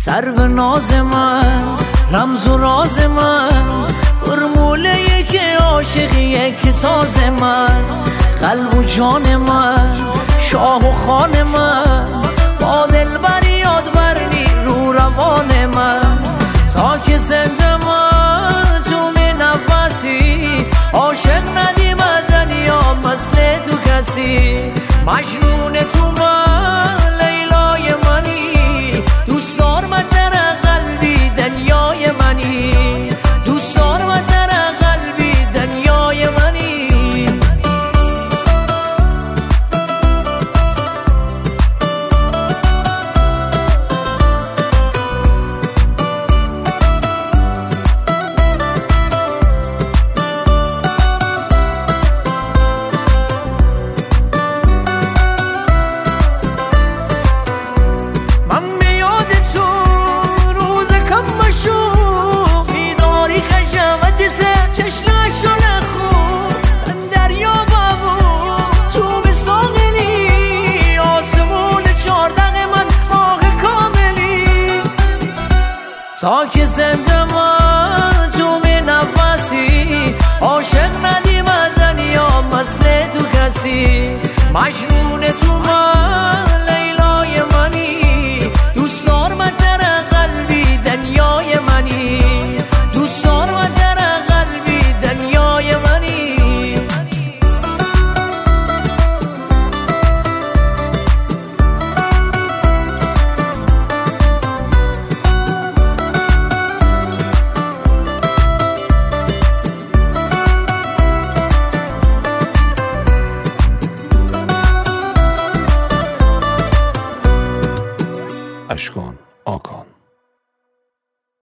سرو ناز من، رمز و راز من، فرموله که عاشقیه که تازه من، قلب و جان من، شاه و خان من، با دلبر یادبرنی رو روان من، تا که زنده من تو می نفسی، عاشق ندیم دنیا مثل تو کسی، مجنون تو من لیلای منی، دوست دار من در قلبی دنیای منی، دوست دار من در قلبی دنیای منی. تا که زنده من تو می نفسی، عاشق ندیم دنیا مثل تو کسی، مجنون تو من لیلای منی، دوست دار من در قلبی دنیای منی، دوست دار من در قلبی دنیای منی. اشکان آکان.